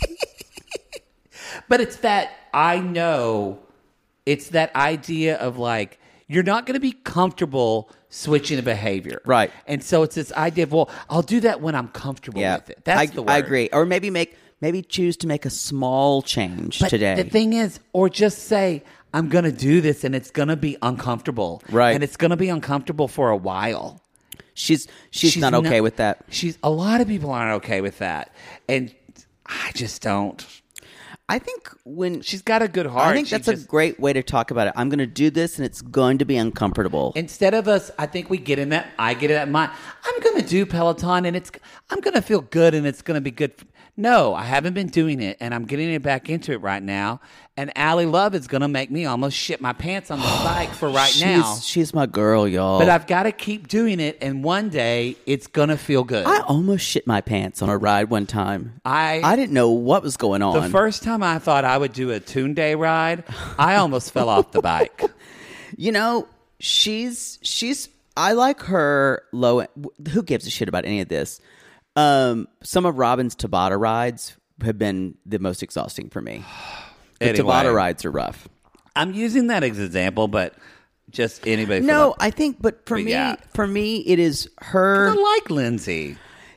But it's that I know. It's that idea of like you're not going to be comfortable switching a behavior, Right. And so it's this idea of I'll do that when I'm comfortable with it. That's the word. I agree. Or maybe choose to make a small change But today. the thing is, or just say, I'm going to do this and it's going to be uncomfortable. Right. And it's going to be uncomfortable for a while. she's not okay with that. A lot of people aren't okay with that. And I just don't. I think when She's got a good heart. I think that's a great way to talk about it. I'm going to do this, and it's going to be uncomfortable. Instead of us, I think we get in that. I get in that mind. I'm going to do Peloton, and I'm going to feel good, and it's going to be good. No, I haven't been doing it, and I'm getting it back into it right now. And Allie Love is going to make me almost shit my pants on the bike for now. She's my girl, y'all. But I've got to keep doing it, and one day it's going to feel good. I almost shit my pants on a ride one time. I didn't know what was going on. The first time I thought I would do a Toon Day ride, I almost fell off the bike. She's. I like her low. Who gives a shit about any of this? Some of Robin's Tabata rides have been the most exhausting for me. The Anyway. Tabata rides are rough. I'm using that as an example, but just anybody. No, I think, but for me, it is her. I like Lindsay.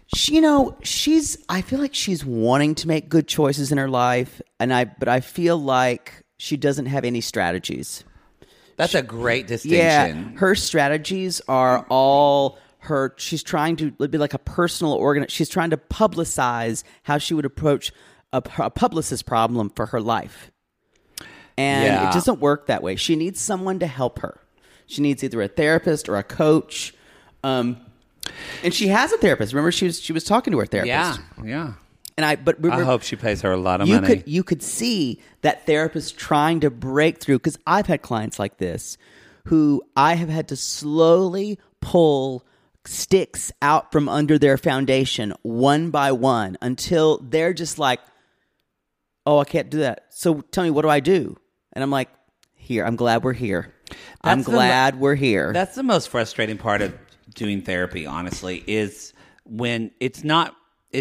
She's. I feel like she's wanting to make good choices in her life, but I feel like she doesn't have any strategies. That's a great distinction. Yeah, her strategies are all her. She's trying to be like a personal organ. She's trying to publicize how she would approach a publicist problem for her life. And Yeah. it doesn't work that way. She needs someone to help her. She needs either a therapist or a coach. And she has a therapist. Remember, she was talking to her therapist. Yeah. And I hope she pays her a lot of money. You could see that therapist trying to break through, because I've had clients like this who I have had to slowly pull sticks out from under their foundation one by one until they're just like, oh, I can't do that. So tell me, what do I do? And I'm like, here, I'm glad we're here. We're here. That's the most frustrating part of doing therapy, honestly, is when it's not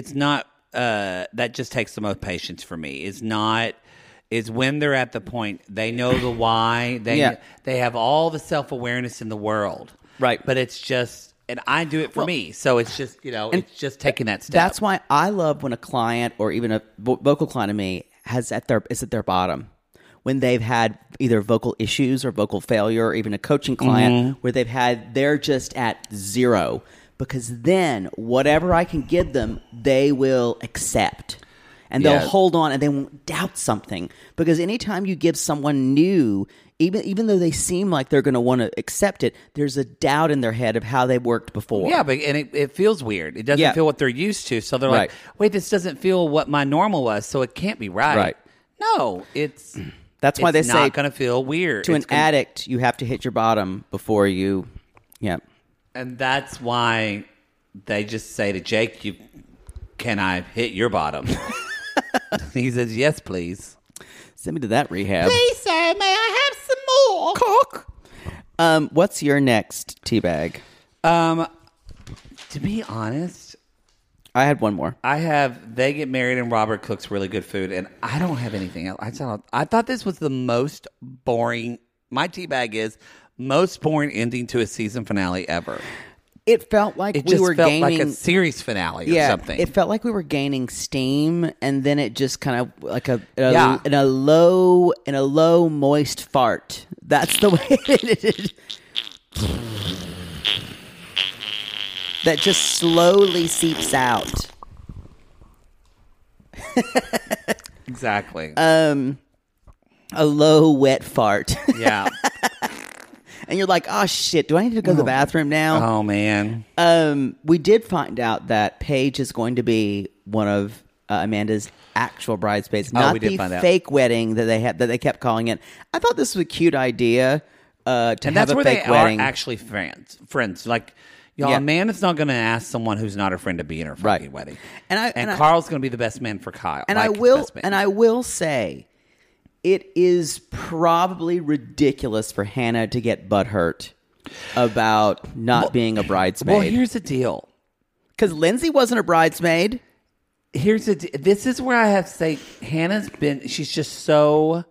that just takes the most patience for me. Is when they're at the point they know the why. They have all the self-awareness in the world. Right. But it's just, and I do it for me. So it's just, it's just taking that step. That's why I love when a client or even a vocal client of me is at their bottom. When they've had either vocal issues or vocal failure, or even a coaching client where they're just at zero. Because then whatever I can give them, they will accept. And they'll hold on and they won't doubt something. Because anytime you give someone new, even though they seem like they're going to want to accept it, there's a doubt in their head of how they worked before. Yeah, but it feels weird. It doesn't feel what they're used to. So they're like, wait, this doesn't feel what my normal was, so it can't be right. Right. No, That's why they it's say not going to feel weird. to an addict, you have to hit your bottom before you. Yeah. And that's why they just say to Jake, can I hit your bottom? He says, yes, please. Send me to that rehab. Please, sir, may I have some more? Cock. What's your next teabag? To be honest, I had one more. They get married and Robert cooks really good food, and I don't have anything else. I thought this was the most boring. My teabag is most boring ending to a season finale ever. It felt like It we just were felt gaining like a series finale or something. It felt like we were gaining steam, and then it just kind of like in Yeah. a low moist fart. That's the way it that just slowly seeps out. Exactly. A low wet fart. Yeah. And you're like, oh shit, do I need to go to the bathroom now? Oh man. We did find out that Paige is going to be one of Amanda's actual bridesmaids, not we did the find out. fake wedding that they kept calling it. I thought this was a cute idea to And have that's a where fake they wedding. are actually friends. Like, y'all, Yeah. Amanda's not going to ask someone who's not her friend to be in her fucking wedding. And Carl's going to be the best man for Kyle. And like, I will say, it is probably ridiculous for Hannah to get butthurt about not being a bridesmaid. Well, here's the deal. Because Lindsay wasn't a bridesmaid. This is where I have to say Hannah's been. She's just so.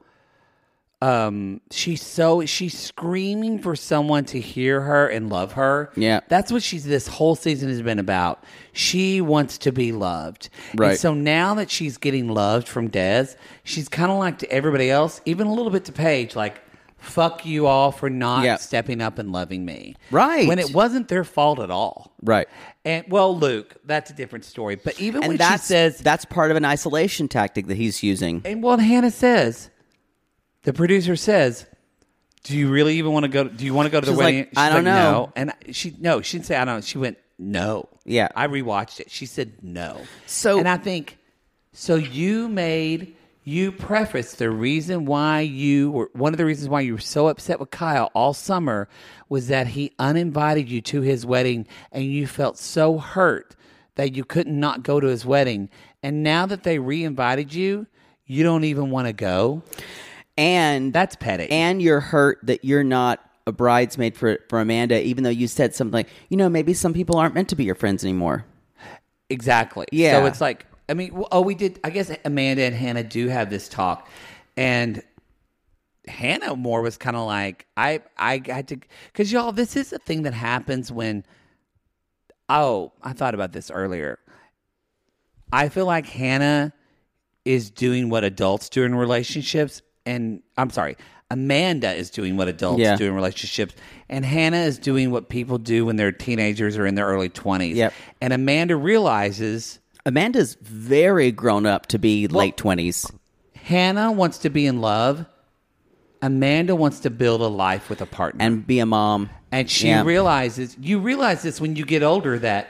She's screaming for someone to hear her and love her. Yeah. That's what this whole season has been about. She wants to be loved. Right. And so now that she's getting loved from Des, she's kind of like to everybody else, even a little bit to Paige, like, fuck you all for not stepping up and loving me. Right. When it wasn't their fault at all. Right. And well, Luke, that's a different story. But even when she that's, says that's part of an isolation tactic that he's using. and what Hannah says, the producer says, "Do you really even want to go? Do you want to go to the She's wedding?" like, "I don't know." No. And she didn't say I don't know. She went no. Yeah. I rewatched it. She said no. So- and I think so. You prefaced the reason why one of the reasons why you were so upset with Kyle all summer was that he uninvited you to his wedding, and you felt so hurt that you couldn't not go to his wedding. And now that they re-invited you, you don't even want to go. And That's petty. And you're hurt that you're not a bridesmaid for Amanda, even though you said something like, maybe some people aren't meant to be your friends anymore. Exactly. Yeah. So it's like, I mean, we did. I guess Amanda and Hannah do have this talk, and Hannah more was kind of like, I had to, because y'all, this is a thing that happens when. Oh, I thought about this earlier. I feel like Hannah is doing what adults do in relationships, and I'm sorry, Amanda is doing what adults do in relationships, and Hannah is doing what people do when they're teenagers or in their early 20s. Yep. And Amanda realizes Amanda's very grown up to be late 20s. Hannah wants to be in love. Amanda wants to build a life with a partner. And be a mom. And she realizes, you realize this when you get older that,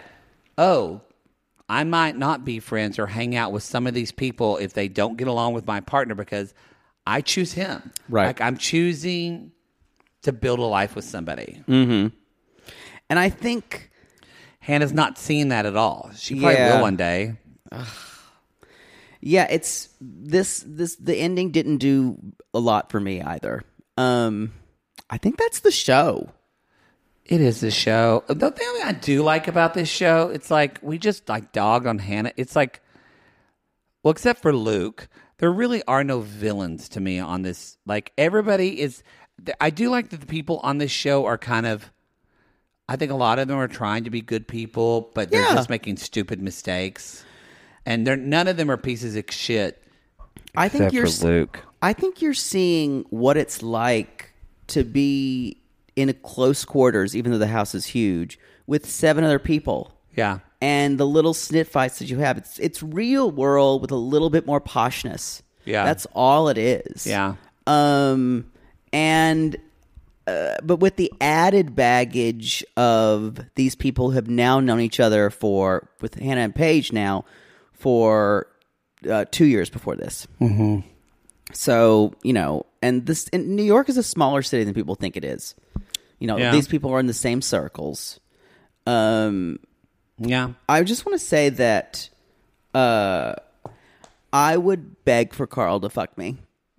I might not be friends or hang out with some of these people if they don't get along with my partner because I choose him. Right. Like I'm choosing to build a life with somebody. Mm-hmm. And I think Hannah's not seeing that at all. She probably will one day. Yeah, it's the ending didn't do a lot for me either. I think that's the show. It is the show. The thing I do like about this show, it's like we just like dog on Hannah. It's like, well, except for Luke, there really are no villains to me on this. Like everybody is. I do like that the people on this show are kind of. I think a lot of them are trying to be good people, but they're just making stupid mistakes, and none of them are pieces of shit. I think except for Luke. I think you're seeing what it's like to be in a close quarters, even though the house is huge, with 7 other people. Yeah. And the little snit fights that you have, it's real world with a little bit more poshness. Yeah. That's all it is. Yeah. But with the added baggage of these people who have now known each other with Hannah and Paige now, for 2 years before this. Mm-hmm. So, and New York is a smaller city than people think it is. These people are in the same circles. Yeah. I just want to say that I would beg for Carl to fuck me.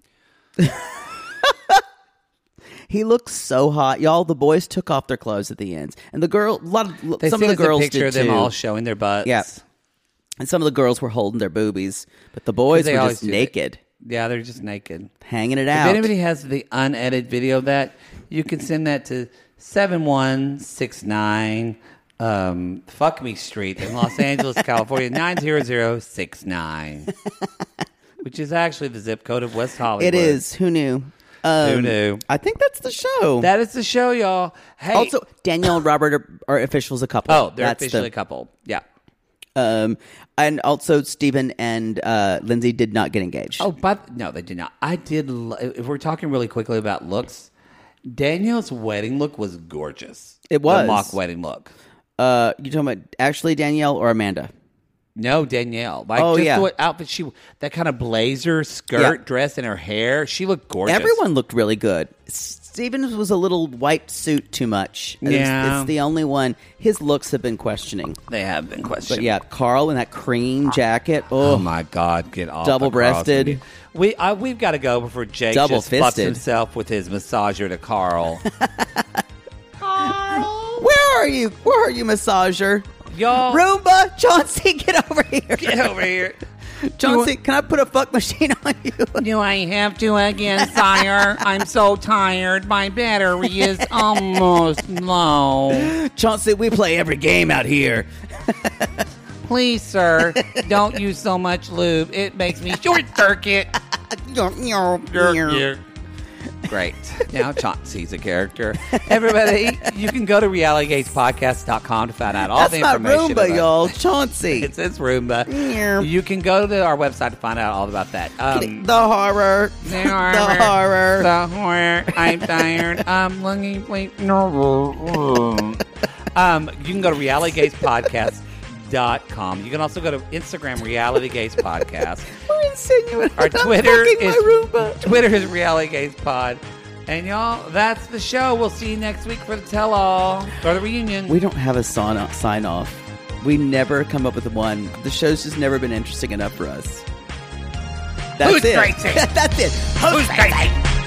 He looks so hot, y'all. The boys took off their clothes at the end, and some of the girls a picture did of them too. all showing their butts. Yeah, and some of the girls were holding their boobies, but the boys They were always just do naked, Yeah, they're just naked. hanging it If out. anybody has the unedited video of that, you can send that to 7169 Fuck Me Street in Los Angeles, California, 90069, which is actually the zip code of West Hollywood. It is. Who knew? Who knew? I think that's the show. That is the show, y'all. Hey, Also, Danielle and Robert are officials a couple. oh, they're That's officially a couple. Yeah. And also Stephen and Lindsay did not get engaged. Oh, but no, they did not. I did. If we're talking really quickly about looks, Danielle's wedding look was gorgeous. It was. the mock wedding look. You talking about actually Danielle or Amanda? No, Danielle. Like, Oh, just yeah. what outfit that kind of blazer, skirt, dress, and her hair. She looked gorgeous. Everyone looked really good. Stevens was a little white suit too much. Yeah. It's the only one. His looks have been questioning. They have been questioned. But yeah, Carl in that cream jacket. Oh Oh, my God! Get off. Double-breasted. We've got to go before Jake just Double-fisted. fucks himself with his massager to Carl. where are you? Where are you, massager? Y'all, Roomba, Chauncey, get over here. get over here. Chauncey, can I put a fuck machine on you? Do I have to again, sire? I'm so tired. My battery is almost low. Chauncey, we play every game out here. Please, sir, don't use so much lube. It makes me short circuit. Great. Now Chauncey's a character. Everybody, you can go to realitygazepodcast.com to find out all That's the my information. Roomba, y'all. Chauncey. It's his Roomba. You can go to our website to find out all about that. The horror. The horror. I'm tired. I'm looking. Wait, no. You can go to realitygazepodcast.com. You can also go to Instagram, Reality Gaze Podcast. We're insinuating. Our I'm Twitter fucking is my Roomba. Twitter is Reality Gaze Pod. And y'all, that's the show. We'll see you next week for the tell-all or the reunion. We don't have a sign off. We never come up with one. The show's just never been interesting enough for us. That's Who's it. crazy? That's it. Who's crazy?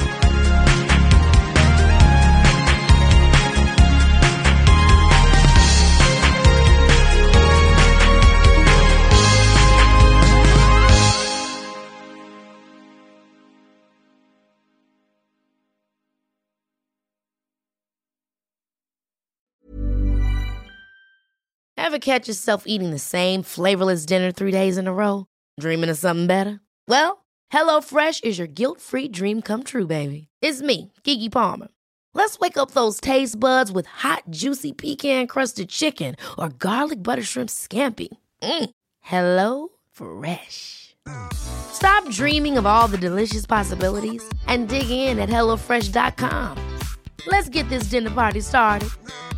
Ever catch yourself eating the same flavorless dinner 3 days in a row? Dreaming of something better? Well, HelloFresh is your guilt-free dream come true, baby. It's me, Keke Palmer. Let's wake up those taste buds with hot, juicy pecan-crusted chicken or garlic butter shrimp scampi. Hello Fresh. Stop dreaming of all the delicious possibilities and dig in at HelloFresh.com. Let's get this dinner party started.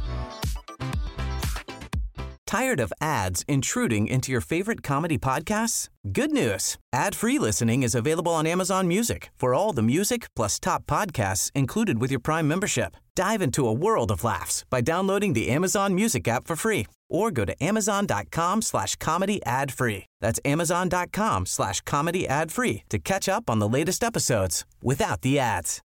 Tired of ads intruding into your favorite comedy podcasts? Good news. Ad-free listening is available on Amazon Music for all the music plus top podcasts included with your Prime membership. Dive into a world of laughs by downloading the Amazon Music app for free or go to amazon.com/comedy ad-free. That's amazon.com/comedy ad-free to catch up on the latest episodes without the ads.